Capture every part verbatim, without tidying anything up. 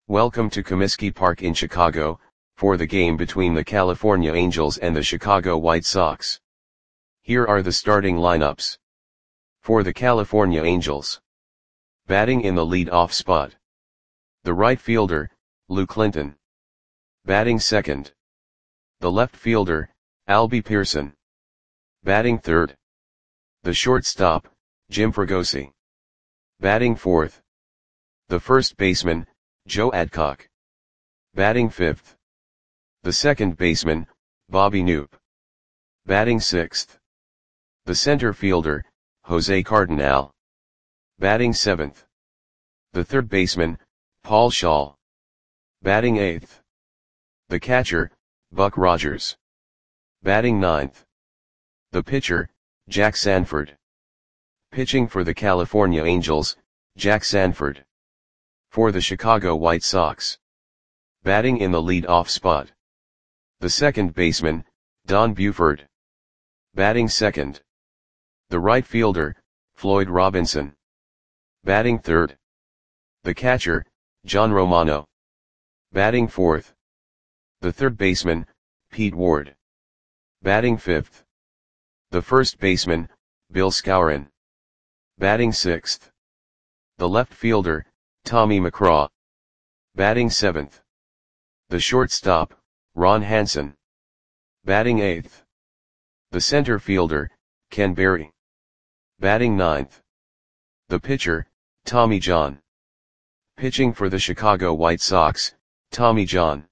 Welcome to Comiskey Park in Chicago, for the game between the California Angels and the Chicago White Sox. Here are the starting lineups. For the California Angels. Batting in the lead-off spot. The right fielder, Lou Clinton. Batting second. The left fielder, Albie Pearson. Batting third. The shortstop, Jim Fregosi. Batting fourth. The first baseman, Joe Adcock. Batting fifth. The second baseman, Bobby Knoop. Batting sixth. The center fielder, Jose Cardinal. Batting seventh. The third baseman, Paul Schall. Batting eighth. The catcher, Buck Rogers. Batting ninth. The pitcher, Jack Sanford. Pitching for the California Angels, Jack Sanford. For the Chicago White Sox. Batting in the lead-off spot. The second baseman, Don Buford. Batting second. The right fielder, Floyd Robinson. Batting third. The catcher, John Romano. Batting fourth. The third baseman, Pete Ward. Batting fifth. The first baseman, Bill Skowron. Batting sixth. The left fielder, Tommy McCraw. Batting seventh. The shortstop, Ron Hansen. Batting eighth. The center fielder, Ken Berry. Batting ninth. The pitcher, Tommy John. Pitching for the Chicago White Sox, Tommy John.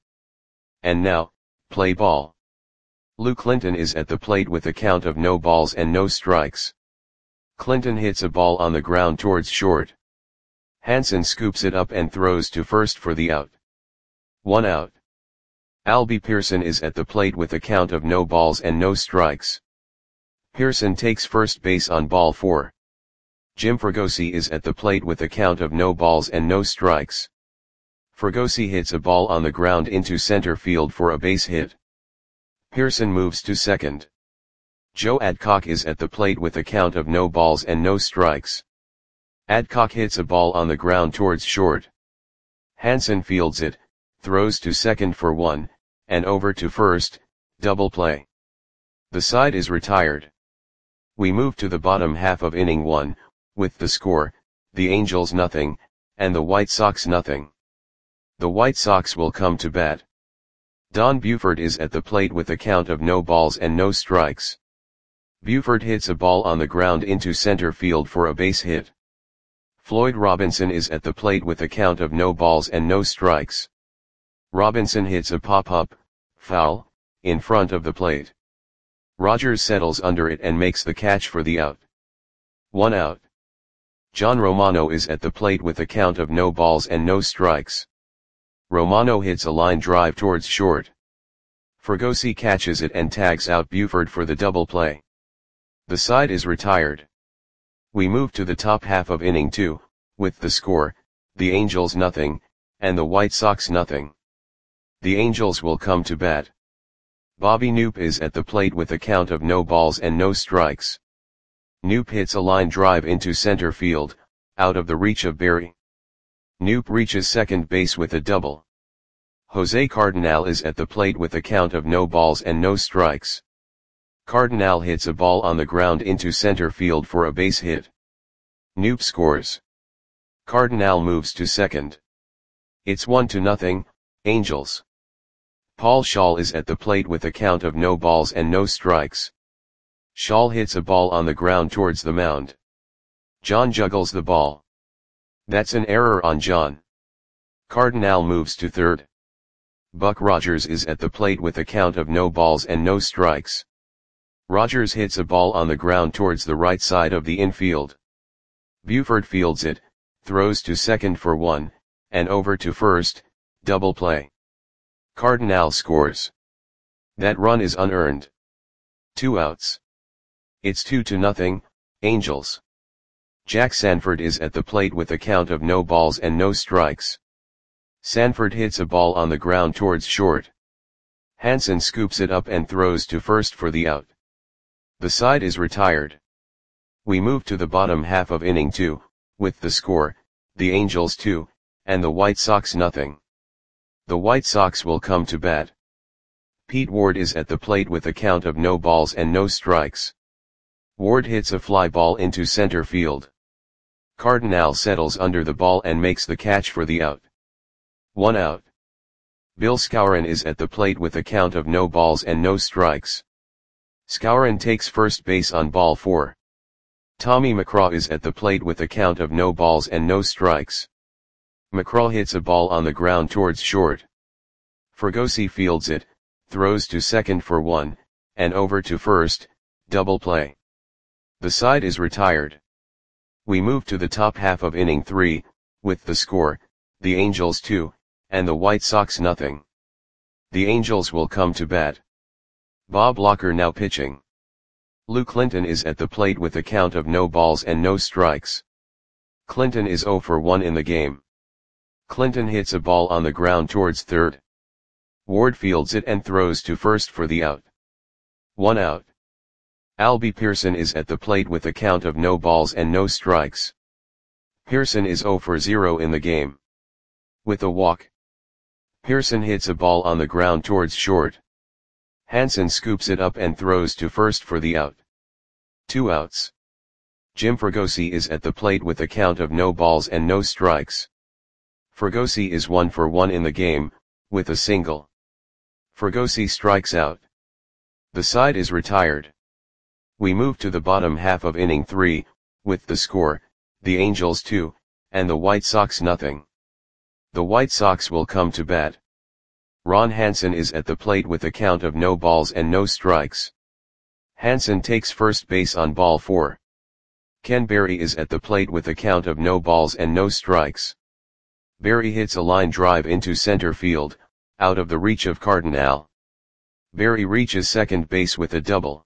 And now, play ball. Lou Clinton is at the plate with a count of no balls and no strikes. Clinton hits a ball on the ground towards short. Hansen scoops it up and throws to first for the out. One out. Albie Pearson is at the plate with a count of no balls and no strikes. Pearson takes first base on ball four. Jim Fregosi is at the plate with a count of no balls and no strikes. Fregosi hits a ball on the ground into center field for a base hit. Pearson moves to second. Joe Adcock is at the plate with a count of no balls and no strikes. Adcock hits a ball on the ground towards short. Hansen fields it, throws to second for one, and over to first, double play. The side is retired. We move to the bottom half of inning one, with the score, the Angels nothing, and the White Sox nothing. The White Sox will come to bat. Don Buford is at the plate with a count of no balls and no strikes. Buford hits a ball on the ground into center field for a base hit. Floyd Robinson is at the plate with a count of no balls and no strikes. Robinson hits a pop-up, foul, in front of the plate. Rogers settles under it and makes the catch for the out. One out. John Romano is at the plate with a count of no balls and no strikes. Romano hits a line drive towards short. Fregosi catches it and tags out Buford for the double play. The side is retired. We move to the top half of inning two, with the score, the Angels nothing, and the White Sox nothing. The Angels will come to bat. Bobby Knoop is at the plate with a count of no balls and no strikes. Knoop hits a line drive into center field, out of the reach of Berry. Knoop reaches second base with a double. Jose Cardinal is at the plate with a count of no balls and no strikes. Cardinal hits a ball on the ground into center field for a base hit. Knoop scores. Cardinal moves to second. It's one to nothing, Angels. Paul Schall is at the plate with a count of no balls and no strikes. Schall hits a ball on the ground towards the mound. John juggles the ball. That's an error on John. Cardinal moves to third. Buck Rogers is at the plate with a count of no balls and no strikes. Rogers hits a ball on the ground towards the right side of the infield. Buford fields it, throws to second for one, and over to first, double play. Cardinal scores. That run is unearned. Two outs. It's two to nothing, Angels. Jack Sanford is at the plate with a count of no balls and no strikes. Sanford hits a ball on the ground towards short. Hansen scoops it up and throws to first for the out. The side is retired. We move to the bottom half of inning two, with the score, the Angels two, and the White Sox nothing. The White Sox will come to bat. Pete Ward is at the plate with a count of no balls and no strikes. Ward hits a fly ball into center field. Cardinal settles under the ball and makes the catch for the out. One out. Bill Skowron is at the plate with a count of no balls and no strikes. Skowron takes first base on ball four. Tommy McCraw is at the plate with a count of no balls and no strikes. McCraw hits a ball on the ground towards short. Fregosi fields it, throws to second for one, and over to first, double play. The side is retired. We move to the top half of inning three, with the score, the Angels two, and the White Sox nothing. The Angels will come to bat. Bob Locker now pitching. Lou Clinton is at the plate with a count of no balls and no strikes. Clinton is zero for one in the game. Clinton hits a ball on the ground towards third. Ward fields it and throws to first for the out. One out. Albie Pearson is at the plate with a count of no balls and no strikes. Pearson is zero for zero in the game. With a walk, Pearson hits a ball on the ground towards short. Hansen scoops it up and throws to first for the out. Two outs. Jim Fregosi is at the plate with a count of no balls and no strikes. Fregosi is one for one in the game, with a single. Fregosi strikes out. The side is retired. We move to the bottom half of inning three, with the score, the Angels two, and the White Sox nothing. The White Sox will come to bat. Ron Hansen is at the plate with a count of no balls and no strikes. Hansen takes first base on ball four. Ken Berry is at the plate with a count of no balls and no strikes. Berry hits a line drive into center field, out of the reach of Cardinal. Berry reaches second base with a double.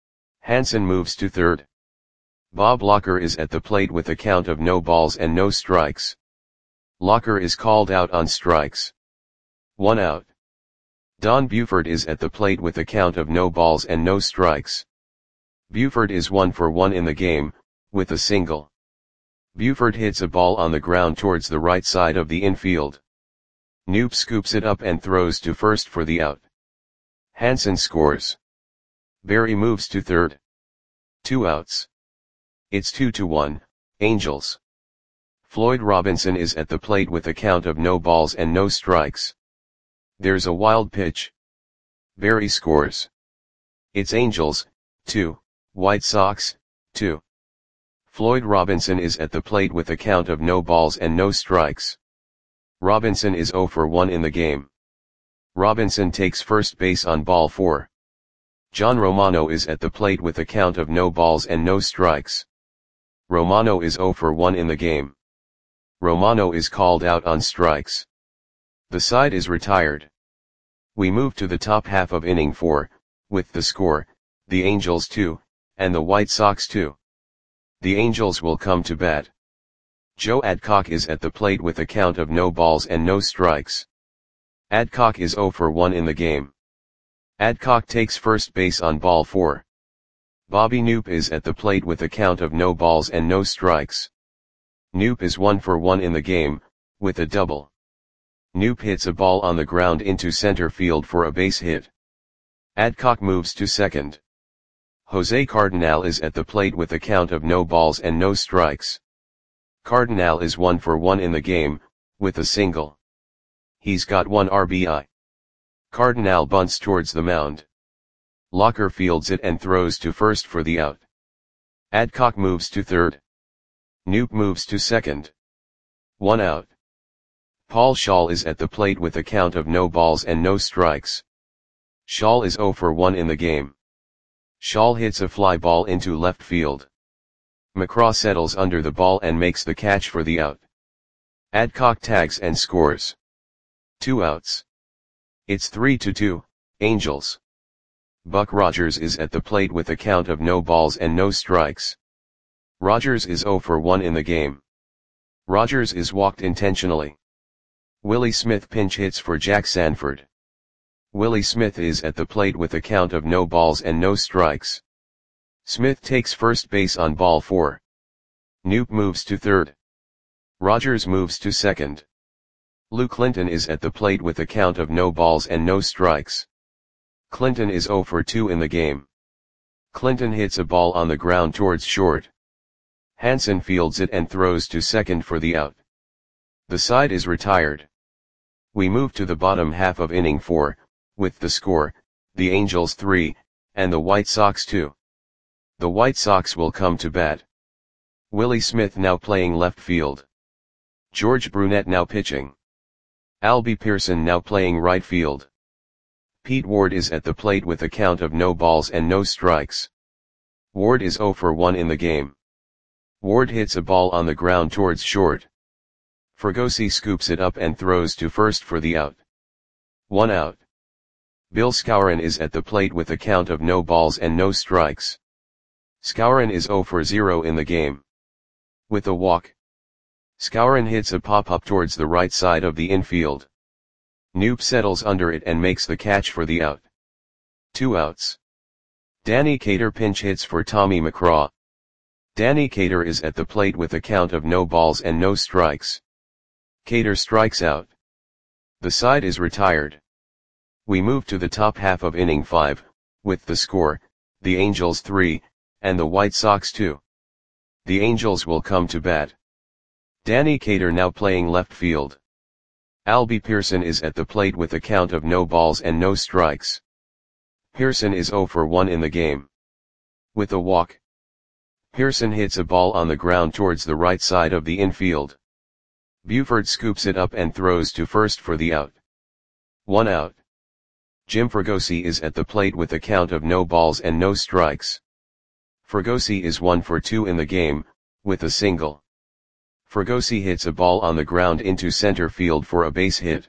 Hansen moves to third. Bob Locker is at the plate with a count of no balls and no strikes. Locker is called out on strikes. One out. Don Buford is at the plate with a count of no balls and no strikes. Buford is one for one in the game, with a single. Buford hits a ball on the ground towards the right side of the infield. Knoop scoops it up and throws to first for the out. Hansen scores. Berry moves to third. Two outs. It's two to one, Angels. Floyd Robinson is at the plate with a count of no balls and no strikes. There's a wild pitch. Berry scores. It's Angels, two, White Sox, two. Floyd Robinson is at the plate with a count of no balls and no strikes. Robinson is zero for one in the game. Robinson takes first base on ball four. John Romano is at the plate with a count of no balls and no strikes. Romano is zero for one in the game. Romano is called out on strikes. The side is retired. We move to the top half of inning four, with the score, the Angels two, and the White Sox two. The Angels will come to bat. Joe Adcock is at the plate with a count of no balls and no strikes. Adcock is zero for one in the game. Adcock takes first base on ball four. Bobby Knoop is at the plate with a count of no balls and no strikes. Knoop is one for one in the game, with a double. Knoop hits a ball on the ground into center field for a base hit. Adcock moves to second. Jose Cardinal is at the plate with a count of no balls and no strikes. Cardinal is one for one in the game, with a single. He's got one R B I. Cardinal bunts towards the mound. Locker fields it and throws to first for the out. Adcock moves to third. Knoop moves to second. One out. Paul Schall is at the plate with a count of no balls and no strikes. Schall is zero for one in the game. Schall hits a fly ball into left field. McCraw settles under the ball and makes the catch for the out. Adcock tags and scores. Two outs. It's three to two, Angels. Buck Rogers is at the plate with a count of no balls and no strikes. Rogers is zero for one in the game. Rogers is walked intentionally. Willie Smith pinch hits for Jack Sanford. Willie Smith is at the plate with a count of no balls and no strikes. Smith takes first base on ball four. Knoop moves to third. Rogers moves to second. Lou Clinton is at the plate with a count of no balls and no strikes. Clinton is zero for two in the game. Clinton hits a ball on the ground towards short. Hansen fields it and throws to second for the out. The side is retired. We move to the bottom half of inning four, with the score, the Angels three, and the White Sox two. The White Sox will come to bat. Willie Smith now playing left field. George Brunette now pitching. Albie Pearson now playing right field. Pete Ward is at the plate with a count of no balls and no strikes. Ward is zero for one in the game. Ward hits a ball on the ground towards short. Fregosi scoops it up and throws to first for the out. One out. Bill Skowron is at the plate with a count of no balls and no strikes. Skowron is zero for zero in the game. With a walk. Skowron hits a pop-up towards the right side of the infield. Knoop settles under it and makes the catch for the out. Two outs. Danny Cater pinch hits for Tommy McCraw. Danny Cater is at the plate with a count of no balls and no strikes. Cater strikes out. The side is retired. We move to the top half of inning five, with the score, the Angels three, and the White Sox two. The Angels will come to bat. Danny Cater now playing left field. Albie Pearson is at the plate with a count of no balls and no strikes. Pearson is zero for one in the game. With a walk. Pearson hits a ball on the ground towards the right side of the infield. Buford scoops it up and throws to first for the out. One out. Jim Fregosi is at the plate with a count of no balls and no strikes. Fregosi is one for two in the game, with a single. Fregosi hits a ball on the ground into center field for a base hit.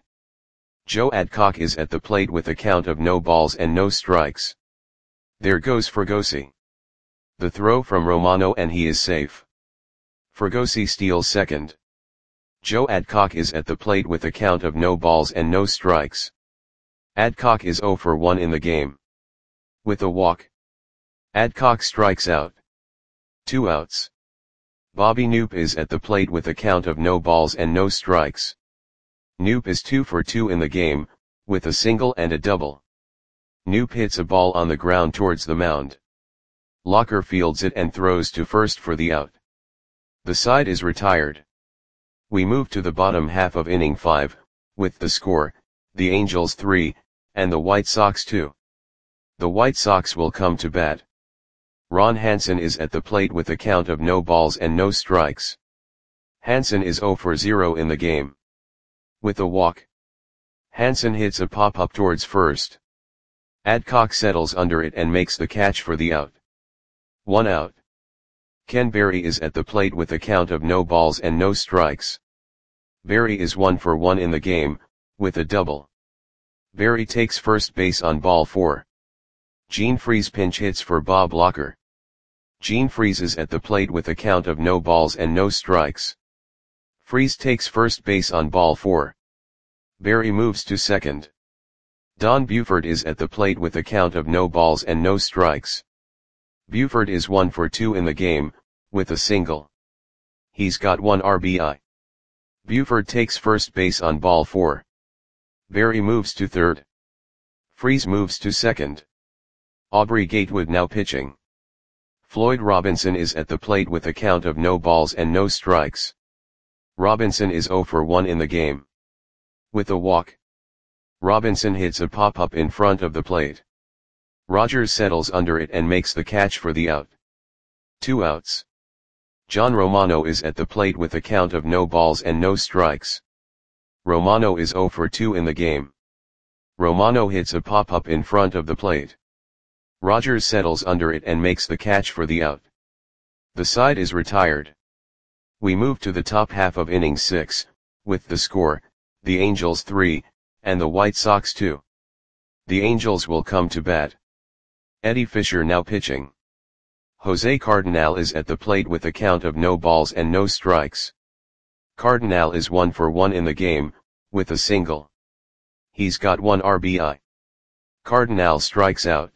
Joe Adcock is at the plate with a count of no balls and no strikes. There goes Fregosi. The throw from Romano and he is safe. Fregosi steals second. Joe Adcock is at the plate with a count of no balls and no strikes. Adcock is zero for one in the game. With a walk. Adcock strikes out. Two outs. Bobby Knoop is at the plate with a count of no balls and no strikes. Knoop is two for two in the game, with a single and a double. Knoop hits a ball on the ground towards the mound. Locker fields it and throws to first for the out. The side is retired. We move to the bottom half of inning five, with the score, the Angels three, and the White Sox two. The White Sox will come to bat. Ron Hansen is at the plate with a count of no balls and no strikes. Hansen is zero for zero in the game. With a walk. Hansen hits a pop-up towards first. Adcock settles under it and makes the catch for the out. One out. Ken Berry is at the plate with a count of no balls and no strikes. Berry is one for one in the game, with a double. Berry takes first base on ball four. Gene Freese pinch hits for Bob Locker. Gene Freese is at the plate with a count of no balls and no strikes. Freese takes first base on ball four. Berry moves to second. Don Buford is at the plate with a count of no balls and no strikes. Buford is one for two in the game, with a single. He's got one R B I. Buford takes first base on ball four. Berry moves to third. Freese moves to second. Aubrey Gatewood now pitching. Floyd Robinson is at the plate with a count of no balls and no strikes. Robinson is zero for one in the game. With a walk. Robinson hits a pop-up in front of the plate. Rogers settles under it and makes the catch for the out. Two outs. John Romano is at the plate with a count of no balls and no strikes. Romano is zero for two in the game. Romano hits a pop-up in front of the plate. Rogers settles under it and makes the catch for the out. The side is retired. We move to the top half of inning six, with the score, the Angels three, and the White Sox two. The Angels will come to bat. Eddie Fisher now pitching. Jose Cardinal is at the plate with a count of no balls and no strikes. Cardinal is one for one in the game, with a single. He's got one R B I. Cardinal strikes out.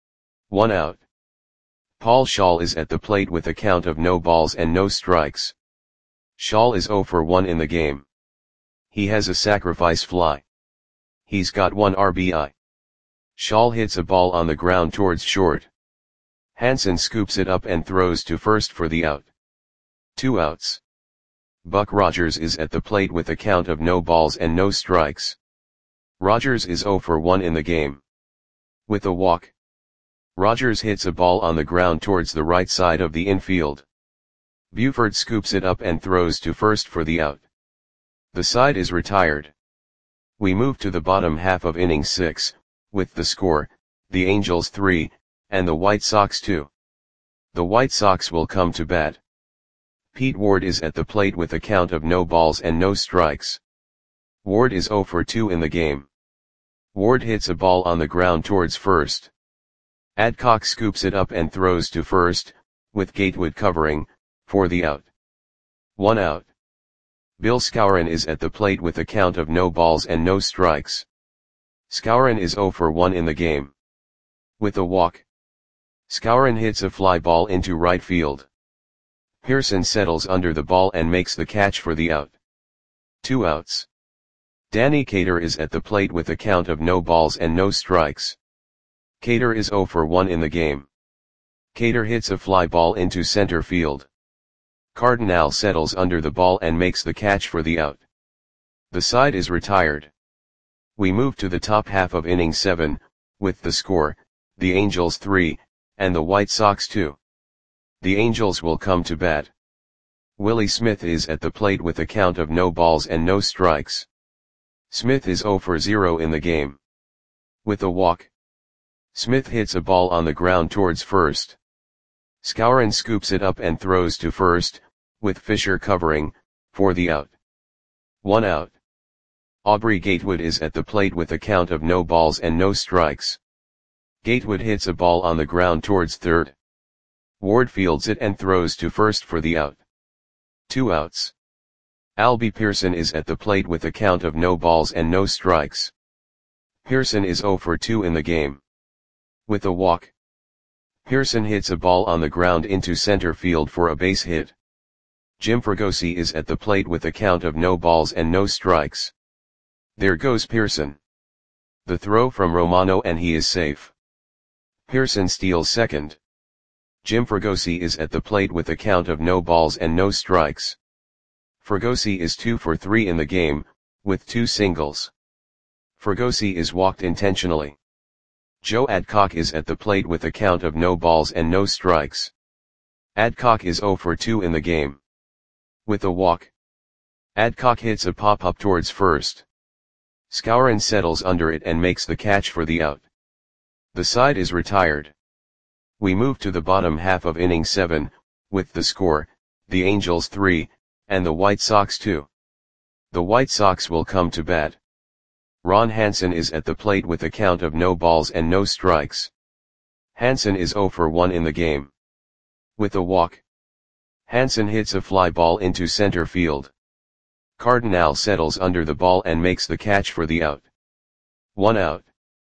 One out. Paul Schall is at the plate with a count of no balls and no strikes. Schall is zero for one in the game. He has a sacrifice fly. He's got one R B I. Scholl hits a ball on the ground towards short. Hansen scoops it up and throws to first for the out. Two outs. Buck Rogers is at the plate with a count of no balls and no strikes. Rogers is oh for one in the game. With a walk, Rogers hits a ball on the ground towards the right side of the infield. Buford scoops it up and throws to first for the out. The side is retired. We move to the bottom half of inning six, with the score, the Angels three, and the White Sox two. The White Sox will come to bat. Pete Ward is at the plate with a count of no balls and no strikes. Ward is oh for two in the game. Ward hits a ball on the ground towards first. Adcock scoops it up and throws to first, with Gatewood covering, for the out. One out. Bill Skowron is at the plate with a count of no balls and no strikes. Skowron is oh for one in the game. With a walk, Skowron hits a fly ball into right field. Pearson settles under the ball and makes the catch for the out. Two outs. Danny Cater is at the plate with a count of no balls and no strikes. Cater is oh for one in the game. Cater hits a fly ball into center field. Cardinal settles under the ball and makes the catch for the out. The side is retired. We move to the top half of inning seven, with the score, the Angels three, and the White Sox two. The Angels will come to bat. Willie Smith is at the plate with a count of no balls and no strikes. Smith is oh for zero in the game. With a walk, Smith hits a ball on the ground towards first. Skowron scoops it up and throws to first, with Fisher covering, for the out. One out. Aubrey Gatewood is at the plate with a count of no balls and no strikes. Gatewood hits a ball on the ground towards third. Ward fields it and throws to first for the out. Two outs. Albie Pearson is at the plate with a count of no balls and no strikes. Pearson is oh for two in the game. With a walk, Pearson hits a ball on the ground into center field for a base hit. Jim Fregosi is at the plate with a count of no balls and no strikes. There goes Pearson. The throw from Romano and he is safe. Pearson steals second. Jim Fregosi is at the plate with a count of no balls and no strikes. Fregosi is two for three in the game, with two singles. Fregosi is walked intentionally. Joe Adcock is at the plate with a count of no balls and no strikes. Adcock is oh for two in the game. With a walk, Adcock hits a pop-up towards first. Skowron settles under it and makes the catch for the out. The side is retired. We move to the bottom half of inning seven, with the score, the Angels three, and the White Sox two. The White Sox will come to bat. Ron Hansen is at the plate with a count of no balls and no strikes. Hansen is oh for one in the game. With a walk, Hansen hits a fly ball into center field. Cardinal settles under the ball and makes the catch for the out. One out.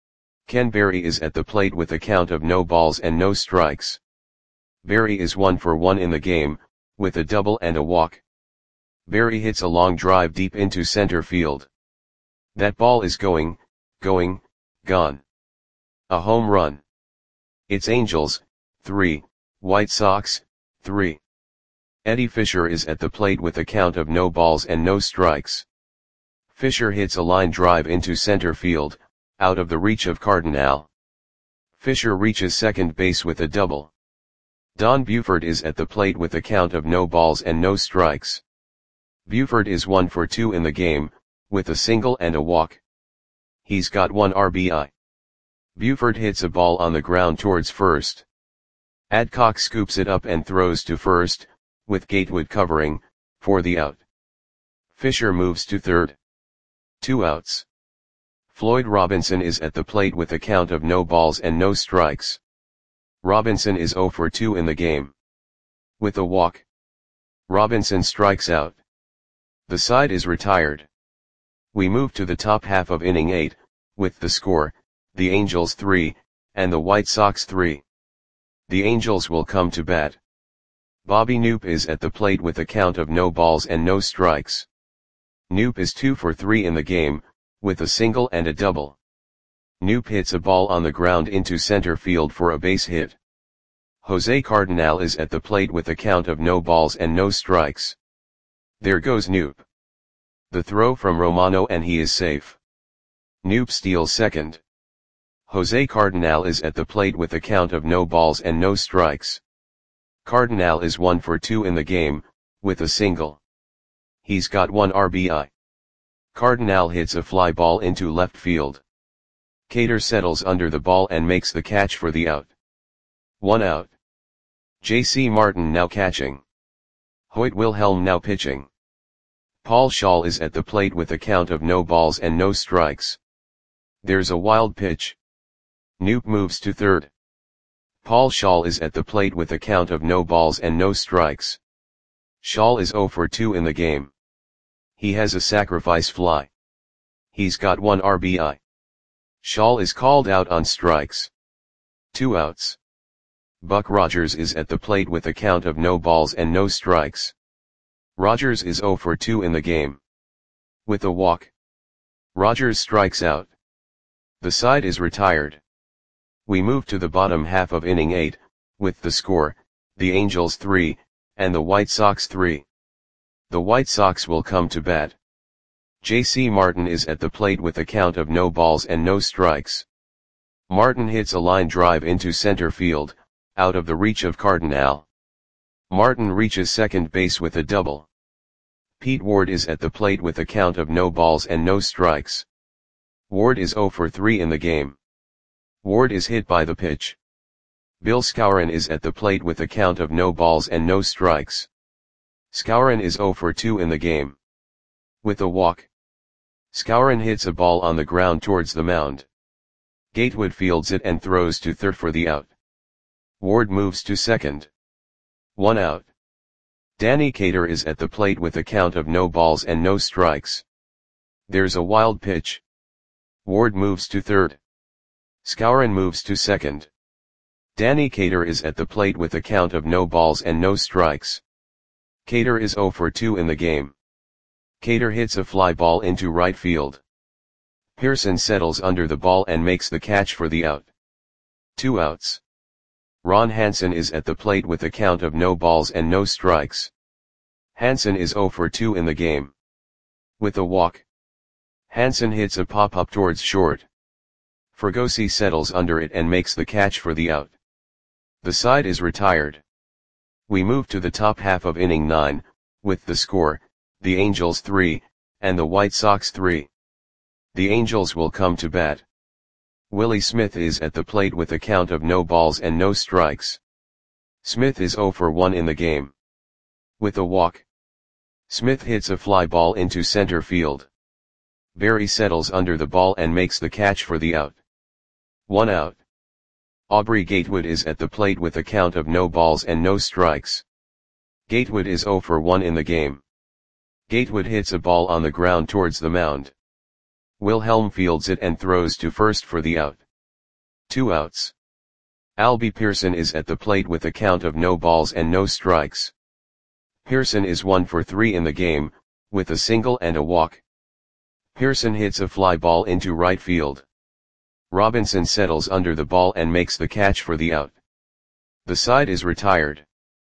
Ken Berry is at the plate with a count of no balls and no strikes. Berry is one for one in the game, with a double and a walk. Berry hits a long drive deep into center field. That ball is going, going, gone. A home run. It's Angels, three, White Sox, three. Eddie Fisher is at the plate with a count of no balls and no strikes. Fisher hits a line drive into center field, out of the reach of Cardinal. Fisher reaches second base with a double. Don Buford is at the plate with a count of no balls and no strikes. Buford is one for two in the game, with a single and a walk. He's got one R B I. Buford hits a ball on the ground towards first. Adcock scoops it up and throws to first, with Gatewood covering, for the out. Fisher moves to third. Two outs. Floyd Robinson is at the plate with a count of no balls and no strikes. Robinson is oh for two in the game. With a walk, Robinson strikes out. The side is retired. We move to the top half of inning eight, with the score, the Angels three, and the White Sox three. The Angels will come to bat. Bobby Knoop is at the plate with a count of no balls and no strikes. Knoop is two for three in the game, with a single and a double. Knoop hits a ball on the ground into center field for a base hit. Jose Cardenal is at the plate with a count of no balls and no strikes. There goes Knoop. The throw from Romano and he is safe. Knoop steals second. Jose Cardenal is at the plate with a count of no balls and no strikes. Cardenal is one for two in the game, with a single. He's got one R B I. Cardenal hits a fly ball into left field. Cater settles under the ball and makes the catch for the out. One out. J C Martin now catching. Hoyt Wilhelm now pitching. Paul Schaal is at the plate with a count of no balls and no strikes. There's a wild pitch. Knoop moves to third. Paul Schaal is at the plate with a count of no balls and no strikes. Schaal is zero for two in the game. He has a sacrifice fly. He's got one R B I. Schaal is called out on strikes. Two outs. Buck Rogers is at the plate with a count of no balls and no strikes. Rogers is zero for two in the game. With a walk. Rogers strikes out. The side is retired. We move to the bottom half of inning eight, with the score, the Angels three, and the White Sox three. The White Sox will come to bat. J C Martin is at the plate with a count of no balls and no strikes. Martin hits a line drive into center field, out of the reach of Cardenal. Martin reaches second base with a double. Pete Ward is at the plate with a count of no balls and no strikes. Ward is zero for three in the game. Ward is hit by the pitch. Bill Skowron is at the plate with a count of no balls and no strikes. Skowron is zero for two in the game. With a walk. Skowron hits a ball on the ground towards the mound. Gatewood fields it and throws to third for the out. Ward moves to second. One out. Danny Cater is at the plate with a count of no balls and no strikes. There's a wild pitch. Ward moves to third. Skowron moves to second. Danny Cater is at the plate with a count of no balls and no strikes. Cater is zero for two in the game. Cater hits a fly ball into right field. Pearson settles under the ball and makes the catch for the out. Two outs. Ron Hansen is at the plate with a count of no balls and no strikes. Hansen is zero for two in the game. With a walk. Hansen hits a pop-up towards short. Fregosi settles under it and makes the catch for the out. The side is retired. We move to the top half of inning nine, with the score, the Angels three, and the White Sox three. The Angels will come to bat. Willie Smith is at the plate with a count of no balls and no strikes. Smith is zero for one in the game. With a walk. Smith hits a fly ball into center field. Berry settles under the ball and makes the catch for the out. One out. Aubrey Gatewood is at the plate with a count of no balls and no strikes. Gatewood is zero for one in the game. Gatewood hits a ball on the ground towards the mound. Wilhelm fields it and throws to first for the out. Two outs. Albie Pearson is at the plate with a count of no balls and no strikes. Pearson is one for three in the game, with a single and a walk. Pearson hits a fly ball into right field. Robinson settles under the ball and makes the catch for the out. The side is retired.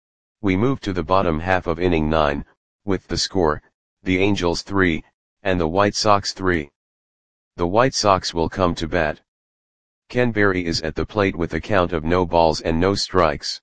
We move to the bottom half of inning nine, with the score, the Angels three, and the White Sox three. The White Sox will come to bat. Ken Berry is at the plate with a count of no balls and no strikes.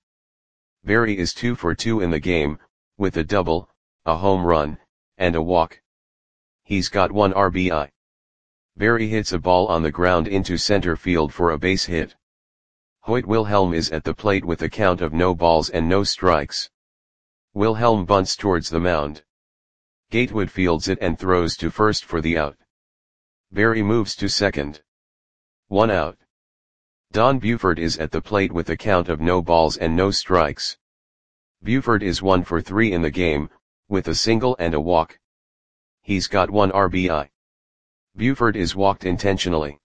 Berry is two for two in the game, with a double, a home run, and a walk. He's got one R B I. Berry hits a ball on the ground into center field for a base hit. Hoyt Wilhelm is at the plate with a count of no balls and no strikes. Wilhelm bunts towards the mound. Gatewood fields it and throws to first for the out. Berry moves to second. One out. Don Buford is at the plate with a count of no balls and no strikes. Buford is one for three in the game, with a single and a walk. He's got one R B I. Buford is walked intentionally.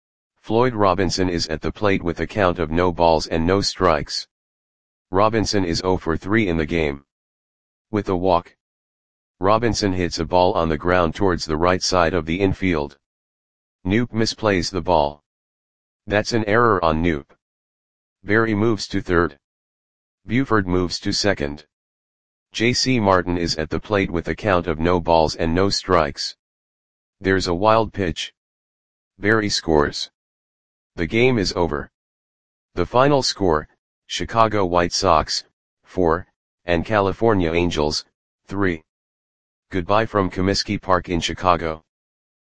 Floyd Robinson is at the plate with a count of no balls and no strikes. Robinson is zero for three in the game. With a walk. Robinson hits a ball on the ground towards the right side of the infield. Knoop misplays the ball. That's an error on Knoop. Berry moves to third. Buford moves to second. J C Martin is at the plate with a count of no balls and no strikes. There's a wild pitch. Berry scores. The game is over. The final score, Chicago White Sox, four, and California Angels, three. Goodbye from Comiskey Park in Chicago.